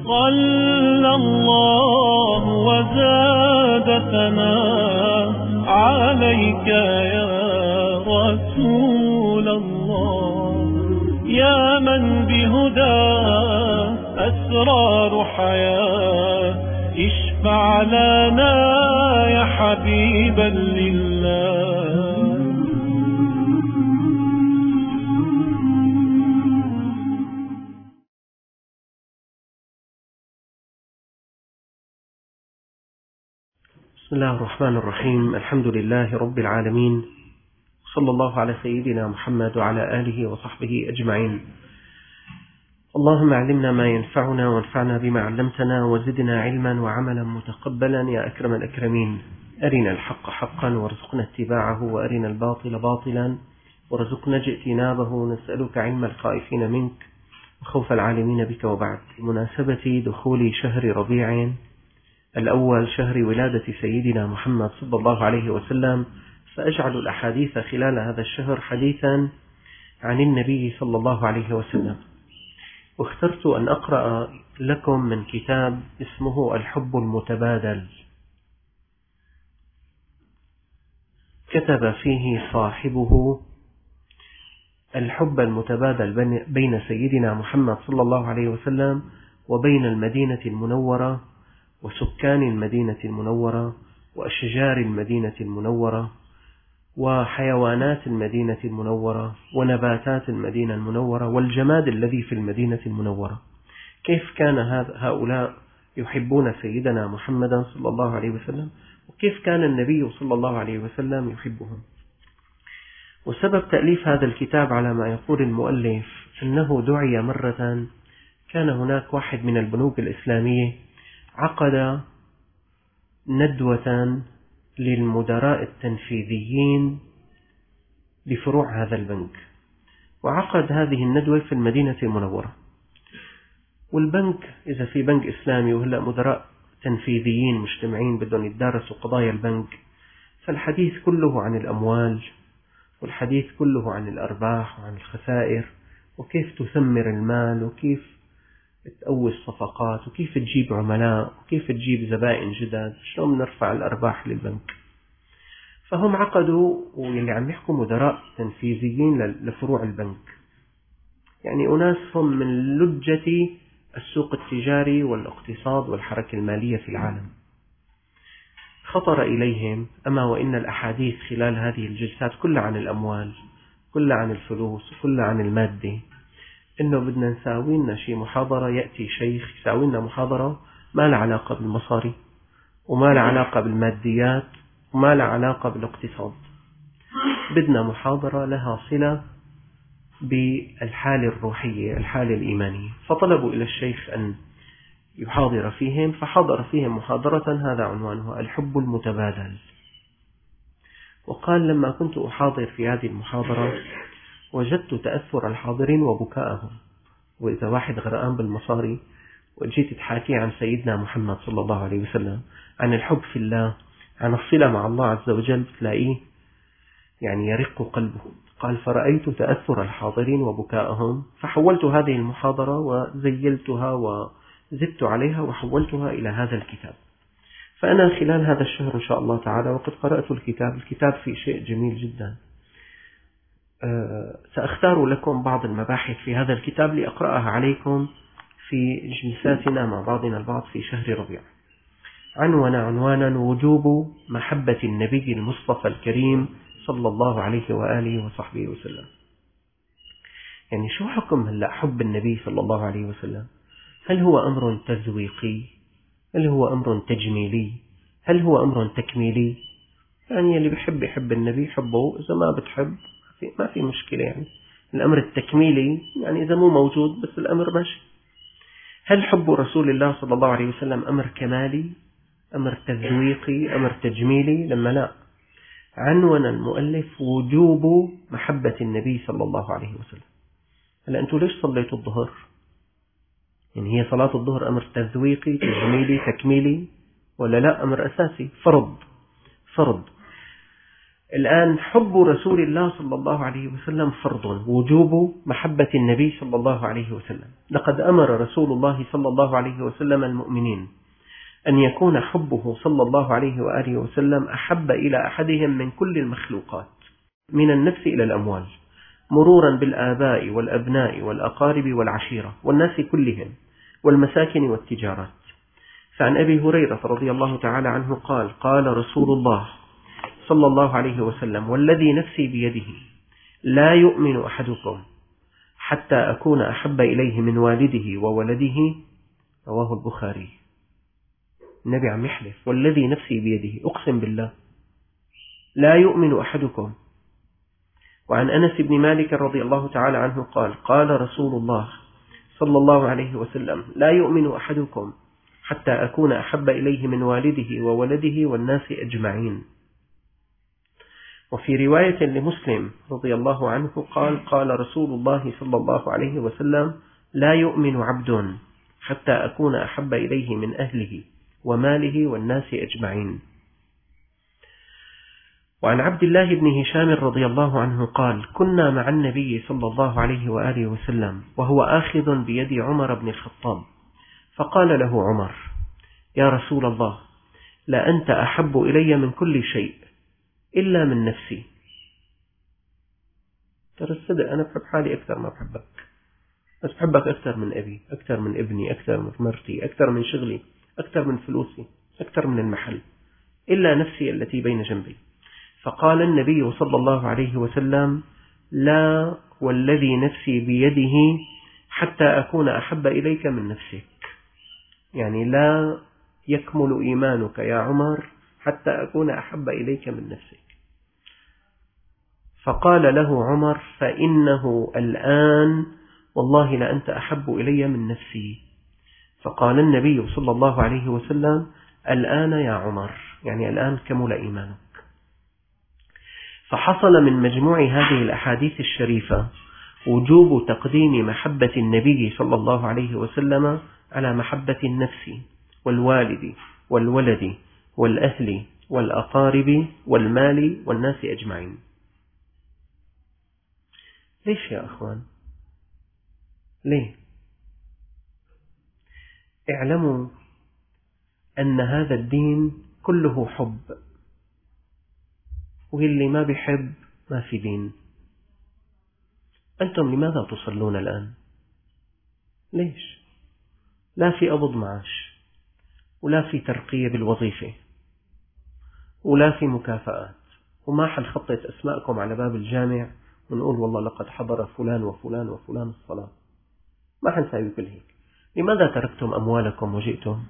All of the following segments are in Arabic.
صلى الله وزاد ثناء عليك يا رسول الله، يا من بهداه أسرار حياة، اشفع لنا يا حبيبا لله. بسم الله الرحمن الرحيم. الحمد لله رب العالمين، صلى الله على سيدنا محمد وعلى آله وصحبه أجمعين. اللهم علمنا ما ينفعنا وانفعنا بما علمتنا وزدنا علما وعملا متقبلا يا أكرم الأكرمين. أرنا الحق حقا وارزقنا اتباعه، وأرنا الباطل باطلا وارزقنا اجتنابه. نسألك علم الخائفين منك وخوف العالمين بك. وبعد، بمناسبة دخول شهر ربيع الأول، شهر ولادة سيدنا محمد صلى الله عليه وسلم، سأجعل الأحاديث خلال هذا الشهر حديثا عن النبي صلى الله عليه وسلم. واخترت أن أقرأ لكم من كتاب اسمه الحب المتبادل. كتب فيه صاحبه الحب المتبادل بين سيدنا محمد صلى الله عليه وسلم وبين المدينة المنورة وسكان المدينة المنورة وأشجار المدينة المنورة وحيوانات المدينة المنورة ونباتات المدينة المنورة والجماد الذي في المدينة المنورة. كيف كان هؤلاء يحبون سيدنا محمدا صلى الله عليه وسلم، وكيف كان النبي صلى الله عليه وسلم يحبهم. وسبب تأليف هذا الكتاب على ما يقول المؤلف أنه دعي مرة، كان هناك واحد من البنوك الإسلامية عقد ندوة للمدراء التنفيذيين لفروع هذا البنك، وعقد هذه الندوة في المدينة المنورة. والبنك إذا في بنك إسلامي وهلأ مدراء تنفيذيين مجتمعين بدهم يتدارسوا قضايا البنك، فالحديث كله عن الأموال، والحديث كله عن الأرباح وعن الخسائر، وكيف تثمر المال، وكيف تقوي الصفقات، وكيف تجيب عملاء، وكيف تجيب زبائن جدد، شلون نرفع الأرباح للبنك. فهم عقدوا، واللي عم يحكوا مدراء تنفيذيين لفروع البنك، يعني أناس هم من لجة السوق التجاري والاقتصاد والحركة المالية في العالم. خطر إليهم أما وإن الأحاديث خلال هذه الجلسات كلها عن الأموال، كلها عن الفلوس، كلها عن المادة، إنه بدنا نساوي لنا شيء محاضرة، يأتي شيخ يساوي لنا محاضرة ما لها علاقة بالمصاري وما لها علاقة بالماديات وما لها علاقة بالاقتصاد. بدنا محاضرة لها صلة بالحالة الروحية، الحالة الإيمانية. فطلبوا إلى الشيخ أن يحاضر فيهم، فحضر فيهم محاضرة هذا عنوانها الحب المتبادل. وقال: لما كنت أحاضر في هذه المحاضرة وجدت تأثر الحاضرين وبكاءهم. وإذا واحد غرقان بالمصاري وجيت تحاكي عن سيدنا محمد صلى الله عليه وسلم، عن الحب في الله، عن الصلة مع الله عز وجل، تلاقيه يعني يرق قلبه. قال: فرأيت تأثر الحاضرين وبكاءهم، فحولت هذه المحاضرة وزيلتها وزدت عليها وحولتها إلى هذا الكتاب. فأنا خلال هذا الشهر إن شاء الله تعالى وقد قرأت الكتاب فيه شيء جميل جدا. سأختار لكم بعض المباحث في هذا الكتاب لأقرأها عليكم في جلساتنا مع بعضنا البعض في شهر ربيع. عنوانا وجوب محبة النبي المصطفى الكريم صلى الله عليه وآله وصحبه وسلم. يعني شو حكم هلأ حب النبي صلى الله عليه وسلم؟ هل هو أمر تذويقي؟ هل هو أمر تجميلي؟ هل هو أمر تكميلي؟ يعني اللي بيحب يحب النبي حبه، إذا ما بتحب ما في مشكلة. يعني الأمر التكميلي يعني إذا مو موجود بس الأمر ماشي. هل حب رسول الله صلى الله عليه وسلم أمر كمالي، أمر تذويقي، أمر تجميلي؟ لما لا، عنوان المؤلف وجوب محبة النبي صلى الله عليه وسلم. هلا أنتوا ليش صليتوا الظهر؟ يعني هي صلاة الظهر أمر تذويقي، تجميلي، تكميلي، ولا لا أمر أساسي، فرض. الآن حب رسول الله صلى الله عليه وسلم فرض، وجوب محبة النبي صلى الله عليه وسلم. لقد أمر رسول الله صلى الله عليه وسلم المؤمنين أن يكون حبه صلى الله عليه وآله وسلم أحب إلى أحدهم من كل المخلوقات، من النفس إلى الأموال، مرورا بالآباء والأبناء والأقارب والعشيرة والناس كلهم والمساكن والتجارات. فعن أبي هريرة رضي الله تعالى عنه قال: قال رسول الله صلى الله عليه وسلم: والذي نفسي بيده لا يؤمن أحدكم حتى أكون أحب إليه من والده وولده. رواه البخاري. النبي عم يحلف: والذي نفسي بيده، أقسم بالله لا يؤمن أحدكم. وعن أنس بن مالك رضي الله تعالى عنه قال: قال رسول الله صلى الله عليه وسلم: لا يؤمن أحدكم حتى أكون أحب إليه من والده وولده والناس أجمعين. وفي رواية لمسلم رضي الله عنه قال: قال رسول الله صلى الله عليه وسلم: لا يؤمن عبد حتى أكون أحب إليه من أهله وماله والناس أجمعين. وعن عبد الله بن هشام رضي الله عنه قال: كنا مع النبي صلى الله عليه وآله وسلم وهو آخذ بيد عمر بن الخطاب، فقال له عمر: يا رسول الله، لا أنت أحب إلي من كل شيء إلا من نفسي. ترى الصدق، أنا بحب حالي أكثر ما بحبك، بس بحبك أكثر من أبي، أكثر من ابني، أكثر من مرتي، أكثر من شغلي، أكثر من فلوسي، أكثر من المحل، إلا نفسي التي بين جنبي. فقال النبي صلى الله عليه وسلم: لا والذي نفسي بيده حتى أكون أحب إليك من نفسك. يعني لا يكمل إيمانك يا عمر حتى أكون أحب إليك من نفسك. فقال له عمر: فإنه الآن والله لأنت أحب إلي من نفسي. فقال النبي صلى الله عليه وسلم: الآن يا عمر، يعني الآن كمل إيمانك. فحصل من مجموع هذه الأحاديث الشريفة وجوب تقديم محبة النبي صلى الله عليه وسلم على محبة النفس والوالد والولد والأهل والأقارب والمال والناس أجمعين. ليش يا أخوان؟ ليه؟ اعلموا أن هذا الدين كله حب، واللي ما بيحب ما في دين. أنتم لماذا تصلون الآن؟ ليش؟ لا في قبض معاش، ولا في ترقية بالوظيفة، ولا في مكافآت، وما حنخطط أسماءكم على باب الجامع ونقول والله لقد حضر فلان وفلان وفلان الصلاة. ما حنساوي كل هيك. لماذا تركتم أموالكم وجئتم؟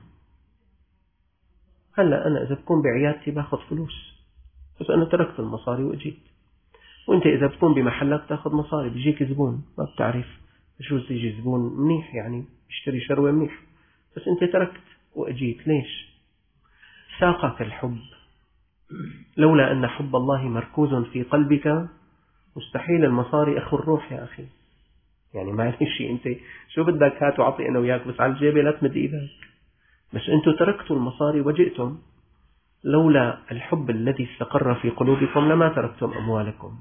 هلأ أنا إذا بكون بعيادتي باخذ فلوس، بس أنا تركت المصاري وأجيت. وأنت إذا بتكون بمحلك تأخذ مصاري، بيجيك زبون ما بتعرف شو يجي زبون منيح، يعني يشتري شروة منيح، بس أنت تركت وأجيت. ليش؟ ساقك الحب. لولا أن حب الله مركوز في قلبك مستحيل المصاري أخو الروح يا أخي. يعني معلش، أنت شو بدك هات وعطي أنا وياك، بس على الجيبة لا تمد إيدك. بس أنتم تركتوا المصاري وجئتم. لولا الحب الذي استقر في قلوبكم لما تركتم أموالكم،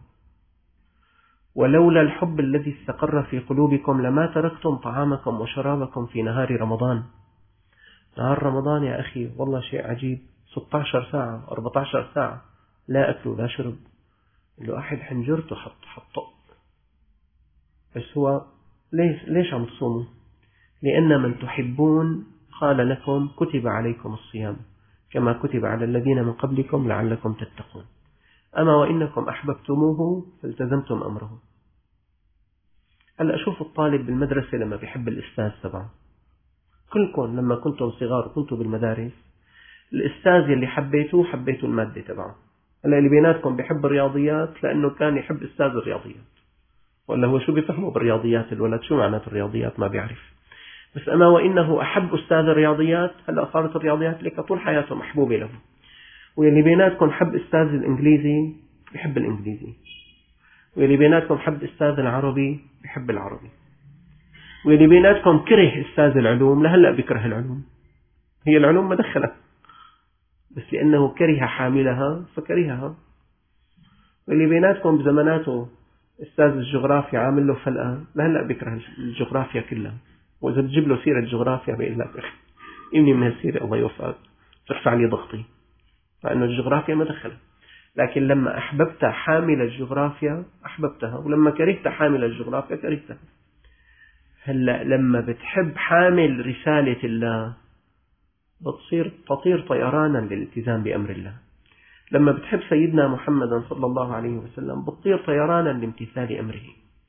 ولولا الحب الذي استقر في قلوبكم لما تركتم طعامكم وشرابكم في نهار رمضان. نهار رمضان يا أخي والله شيء عجيب، 16 ساعة 14 ساعة لا أكل ولا شرب، له أحد حنجرته حطه. بس هو ليش عم تصوموا؟ لأن من تحبون قال لكم كتب عليكم الصيام كما كتب على الذين من قبلكم لعلكم تتقون. أما وإنكم أحببتموه فالتزمتم أمره. هلأ أشوف الطالب بالمدرسة لما بيحب الأستاذ تبعه. كلكم لما كنتم صغار وكنتم بالمدارس، الأستاذ اللي حبيتوه حبيتوا المادة تبعه. هلأ اللي بيناتكم بيحب الرياضيات لأنه كان يحب أستاذ الرياضيات، ولا هو شو بيفهموا بالرياضيات الولد، شو معنات الرياضيات ما بيعرف. بس أما وإنه أحب أستاذ الرياضيات، هلأ صارت الرياضيات لك طول حياته محبوبة له. واللي بيناتكم حب أستاذ الإنجليزي بيحب الإنجليزي، واللي بيناتكم حب أستاذ العربي بيحب العربي، واللي بيناتكم كره أستاذ العلوم لهلأ بيكره العلوم. هي العلوم ما دخلها، بس لأنه كره حاملها فكرهها. واللي بيناتكم بزماناته أستاذ الجغرافيا عامل له فلقة لهلأ بيكره الجغرافيا كلها، وإذا بتجيب له سيرة جغرافيا بيقول لك أخي إني من هالسيرة الله يوفقك، ترفع لي ضغطي، فإنه الجغرافيا ما دخلها. لكن لما أحببت حامل الجغرافيا أحببتها، ولما كرهت حامل الجغرافيا كرهتها. هلأ لما بتحب حامل رسالة الله بتصير تطير طيرانا للالتزام بأمر الله. لما بتحب سيدنا محمد صلى الله عليه وسلم بتطير طيرانا لامتثال أمره.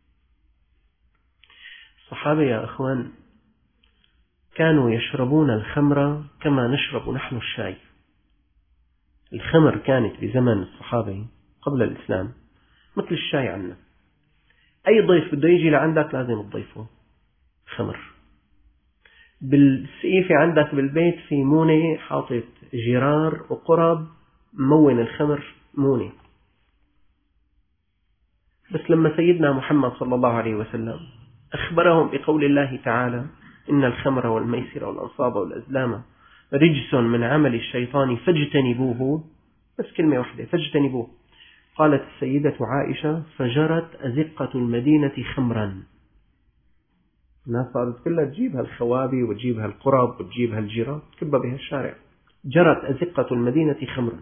الصحابة يا أخوان كانوا يشربون الخمر كما نشرب نحن الشاي. الخمر كانت بزمن الصحابة قبل الإسلام مثل الشاي عنا. أي ضيف بده يجي لعندك لازم تضيفه خمر. بالسقيفة عندك بالبيت في مونة حاطط جرار وقرب مون الخمر مونة. بس لما سيدنا محمد صلى الله عليه وسلم أخبرهم بقول الله تعالى إن الخمر والميسر والأنصاب والأزلام رجس من عمل الشيطان فاجتنبوه، بس كلمة واحدة فاجتنبوه، قالت السيدة عائشة فجرت أزقة المدينة خمرا. الناس صارت كلها تجيب هالخوابي وتجيب هالقرب وتجيب هالجيرات تكبها بها الشارع. جرت أزقة المدينة خمرا.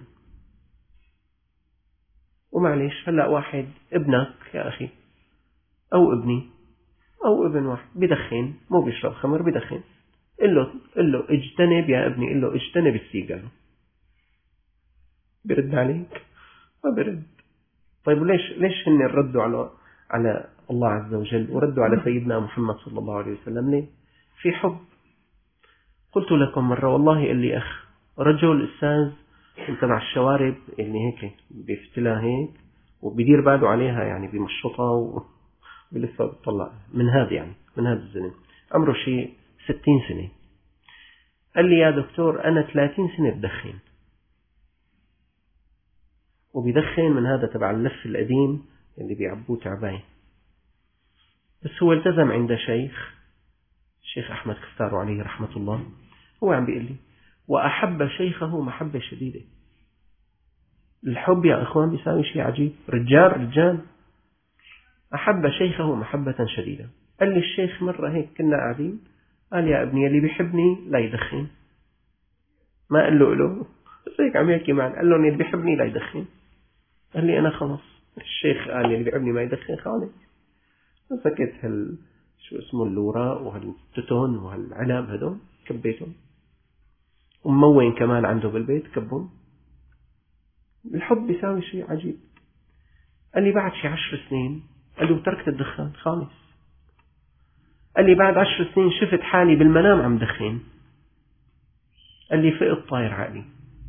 ومعليش هلأ واحد ابنك يا أخي أو ابني أو ابن واحد بدخن، مو بيشرب خمر بدخن، قل له اجتنب يا ابني، قل له اجتنب السيجارة، برد عليك؟ ما برد. طيب ليش هن ردوا على الله عز وجل وردوا على سيدنا محمد صلى الله عليه وسلم؟ ليه؟ في حب. قلت لكم مرة والله اللي أخ رجل أستاذ انت مع الشوارب اللي هيك بيفتلها هيك وبيدير باله عليها، يعني بمشطها ولسه بتطلع من هذا الزلم عمره شيء 60 سنة. قال لي يا دكتور أنا 30 سنة بدخن، وبيدخن من هذا تبع اللف القديم اللي بيعبوه تعباين. بس هو التزم عند الشيخ أحمد كفتار عليه رحمة الله. هو عم بيقول لي وأحب شيخه محبة شديدة. الحب يا أخوان بيساوي شيء عجيب. رجال أحب شيخه محبة شديدة. قال لي الشيخ مرة هيك كنا قاعدين قال يا ابني اللي بيحبني لا يدخن. ما قال له بس هيك عم يحكي معنا، قال له اللي بيحبني لا يدخن. قال لي أنا خلص الشيخ قال لي اللي بيحبني ما يدخن خالص. فسكت شو اسمه اللوراء وهالتتون وهالعنب هدول كبيتهم، وموين كمان عنده بالبيت كبهم. الحب بيساوي شيء عجيب. قال لي بعد شي 10 سنين قال له تركت الدخان خالص. قال لي بعد 10 سنين شفت حالي بالمنام عم دخن. قال لي فقت طاير عقلي.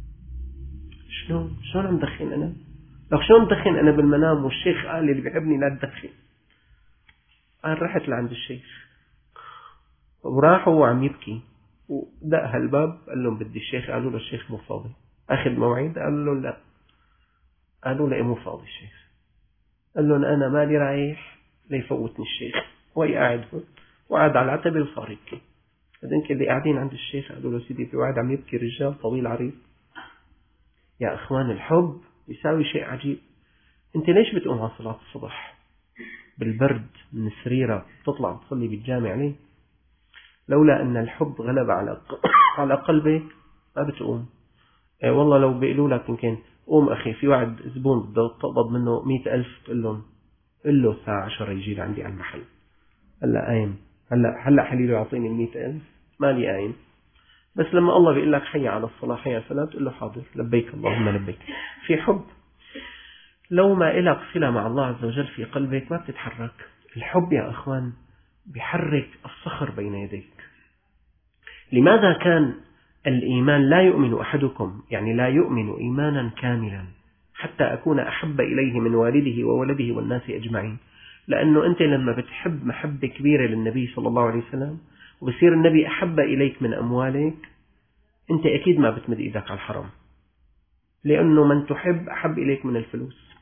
شلون عم دخن أنا؟ لو شلون دخن أنا بالمنام والشيخ قال لي اللي بيحبني لا تدخن. قال رحت لعند الشيخ وراحوا وعم يبكي ودق هالباب قال لهم بدي الشيخ. قالوا له الشيخ مو فاضي. أخذ موعد؟ قال له لا. قالوا له مو فاضي الشيخ. قال لهم أنا مالي رايح ليفوتني الشيخ. وهي قاعد هون وقعد على العتبة وصار يبكي. هذين اللي قاعدين عند الشيخ قالوا له سيدي في واحد عم يبكي رجال طويل عريض. يا أخوان الحب يساوي شيء عجيب. أنت ليش بتقوم على صلاة الصبح بالبرد من سريرك تطلع تصلي بالجامع ليه؟ لولا أن الحب غلب على قلبك ما بتقوم. والله لو بيقولوا لك يمكن قوم أخي في واحد زبون بده تقبض منه 100,000 تقول له الساعة 10 يجي لعندي على المحل. هلا قايم هلا حليله يعطيني 100,000 مالي قايم. بس لما الله بيقول لك حي على الصلاة حي على الصلاة تقول له حاضر لبيك اللهم لبيك. في حب. لو ما إلك صلة مع الله عز وجل في قلبك ما بتتحرك. الحب يا أخوان بيحرك الصخر بين يديك. لماذا كان الإيمان لا يؤمن أحدكم يعني لا يؤمن إيمانا كاملا حتى أكون أحب إليه من والده وولده والناس أجمعين؟ لأنه أنت لما بتحب محبة كبيرة للنبي صلى الله عليه وسلم وبصير النبي أحب إليك من أموالك، أنت أكيد ما بتمد إيدك على الحرام، لأنه من تحب أحب إليك من الفلوس.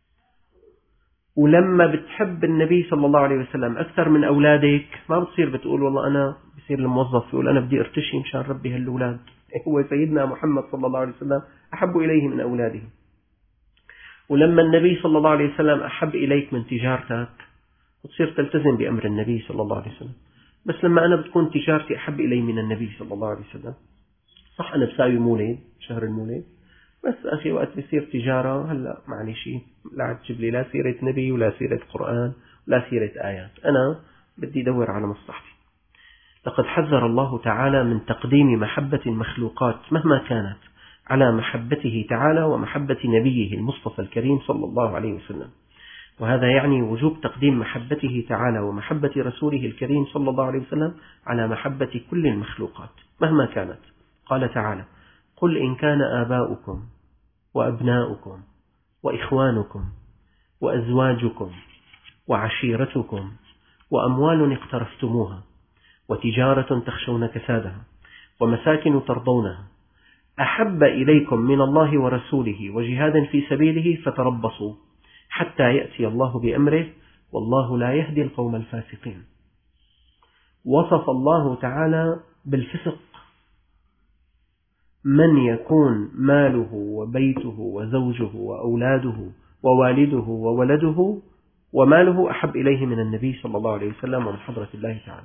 ولما بتحب النبي صلى الله عليه وسلم أكثر من أولادك ما بتصير بتقول والله أنا بصير الموظف يقول أنا بدي ارتشي مشان ربي هالأولاد. هو سيدنا محمد صلى الله عليه وسلم أحب إليه من أولاده. ولما النبي صلى الله عليه وسلم أحب إليك من تجارتك وتصير تلتزم بأمر النبي صلى الله عليه وسلم. بس لما أنا بتكون تجارتي أحب إلي من النبي صلى الله عليه وسلم، صح أنا بساوي مولد شهر المولد، بس أخي وقت بصير تجارة هلأ معلش لا تجيب لي لا سيرة نبي ولا سيرة قرآن ولا سيرة آيات، أنا بدي أدور على مصلحتي. لقد حذر الله تعالى من تقديم محبة المخلوقات مهما كانت على محبته تعالى ومحبة نبيه المصطفى الكريم صلى الله عليه وسلم، وهذا يعني وجوب تقديم محبته تعالى ومحبة رسوله الكريم صلى الله عليه وسلم على محبة كل المخلوقات مهما كانت. قال تعالى: قل إن كان آباؤكم وأبناؤكم وإخوانكم وأزواجكم وعشيرتكم وأموال اقترفتموها وتجارة تخشون كسادها ومساكن ترضونها أحب إليكم من الله ورسوله وجهاد في سبيله فتربصوا حتى يأتي الله بأمره والله لا يهدي القوم الفاسقين. وصف الله تعالى بالفسق من يكون ماله وبيته وزوجه وأولاده ووالده وولده وماله أحب إليه من النبي صلى الله عليه وسلم ومن حضرة الله تعالى.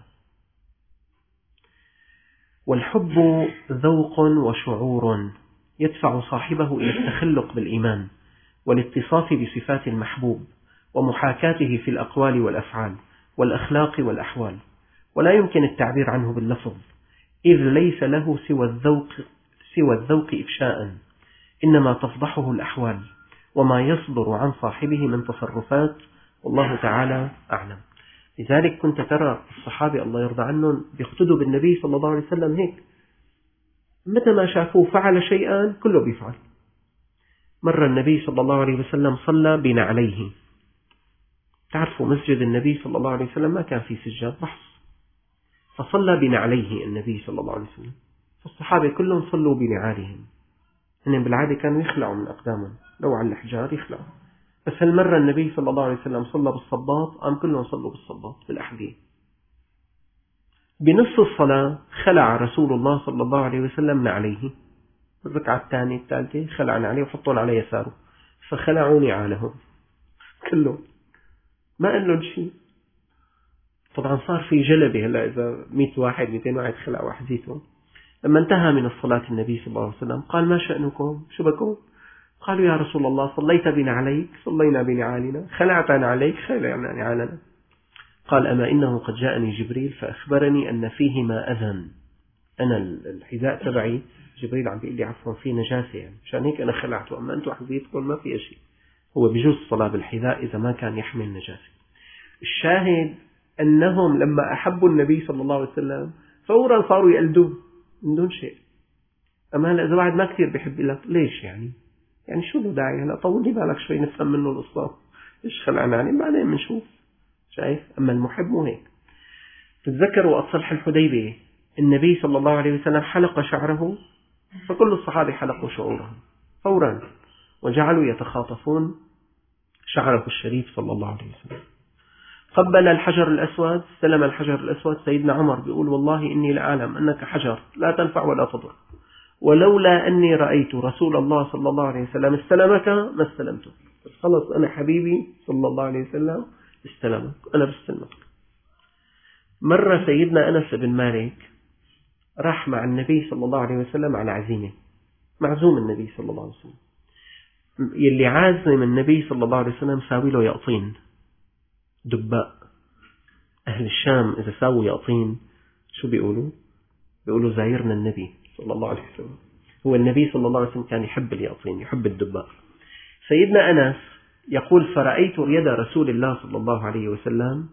والحب ذوق وشعور يدفع صاحبه إلى التخلق بالإيمان والاتصاف بصفات المحبوب ومحاكاته في الأقوال والأفعال والأخلاق والأحوال، ولا يمكن التعبير عنه باللفظ، إذ ليس له سوى الذوق إفشاء، إنما تفضحه الأحوال وما يصدر عن صاحبه من تصرفات، والله تعالى أعلم. لذلك كنت ترى الصحابة الله يرضى عنهم بيقتدوا بالنبي صلى الله عليه وسلم هيك، متى ما شافوه فعل شيئا كله بيفعل. مرة النبي صلى الله عليه وسلم صلى بنعليه، تعرفوا مسجد النبي صلى الله عليه وسلم ما كان فيه سجاد بحث، فصلى بنعليه النبي صلى الله عليه وسلم، فالصحابة كلهم صلوا بنعالهم، هن بالعادة كانوا يخلعوا من أقدامهم لو على الحجار يخلعوا، بس هالمرة النبي صلى الله عليه وسلم صلى بالصباط، قام كلهم صلوا بالصباط بالأحذية. بنصف الصلاة خلع رسول الله صلى الله عليه وسلم نعليه، الركعة الثانية الثالثة خلع نعليه وحطون على يساره، فخلعوا نعالهم كلهم، ما قال لهم شيء. طبعا صار في جلبة هلا إذا 100 واحد 200 واحد خلعوا أحذيتهم. لما انتهى من الصلاة النبي صلى الله عليه وسلم قال: ما شأنكم؟ شو بكم؟ قالوا: يا رسول الله صليت بنعليك، صلينا بنعالنا، خلعت عليك، خلعنا نعالنا. قال: أما إنه قد جاءني جبريل فأخبرني أن فيهما أذى، أنا الحذاء تبعي جبريل عم بيقول لي عفوا في نجاسة، يعني مشان هيك أنا خلعته، أما أنتم حذيتكم ما في شيء. هو بيجوز الصلاة بالحذاء إذا ما كان يحمل نجاسة. الشاهد أنهم لما أحبوا النبي صلى الله عليه وسلم فورا صاروا يقلدوه من دون شيء. أما هلا إذا واحد ما كثير بيحب لك ليش يعني شو له داعي، هلا طول لي بالك شوي نفهم منه القصة، إيش خلعنا يعني بعدين بنشوف، شايف؟ أما المحب مو هيك. تتذكروا وقت صلح الحديبية النبي صلى الله عليه وسلم حلق شعره، فكل الصحابة حلقوا شعورهم فورا وجعلوا يتخاطفون شعره الشريف صلى الله عليه وسلم. قبل الحجر الأسود، استلم الحجر الأسود، سيدنا عمر بيقول: والله إني لأعلم أنك حجر لا تنفع ولا تضر، ولولا أني رأيت رسول الله صلى الله عليه وسلم استلمك ما استلمته. خلص أنا حبيبي صلى الله عليه وسلم استلمك، أنا بستلمك. مرة سيدنا أنس بن مالك راح مع النبي صلى الله عليه وسلم على عزيمة، معزوم النبي صلى الله عليه وسلم، يلي عازم النبي صلى الله عليه وسلم ساوي له يقطين دباء. أهل الشام إذا ساووا يقطين شو بيقولوا؟ بيقولوا زايرنا النبي صلى الله عليه وسلم. هو النبي صلى الله عليه وسلم كان يحب اليقطين، يحب الدباء. سيدنا أنس يقول: فرأيت يد رسول الله صلى الله عليه وسلم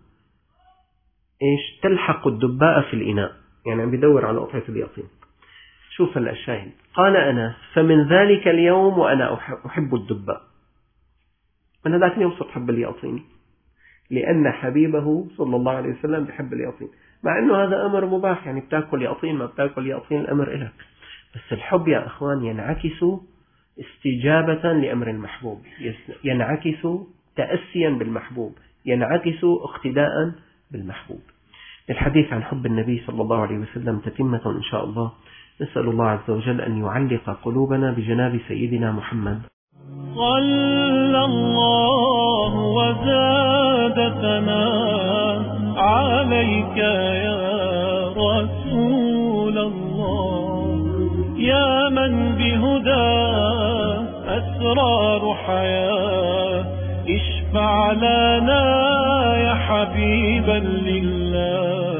تلحق الدباء في الإناء، يعني عم بدور على قطعة اليقطين. شوف هلا الشاهد، قال أنس: فمن ذلك اليوم وأنا أحب الدباء. من هذاك اليوم صرت أحب اليقطين، لأن حبيبه صلى الله عليه وسلم بحب اليقطين، مع أنه هذا أمر مباح، يعني بتاكل يقطين ما بتاكل يقطين الأمر إلك، بس الحب يا أخوان ينعكس استجابة لأمر المحبوب، ينعكس تأسيا بالمحبوب، ينعكس اقتداء بالمحبوب. الحديث عن حب النبي صلى الله عليه وسلم تتمة إن شاء الله. نسأل الله عز وجل أن يعلق قلوبنا بجناب سيدنا محمد. صلى الله وزاد ثناء عليك يا رسول الله، يا من بهدى أسرار حياة، اشفع لنا يا حبيبا لله.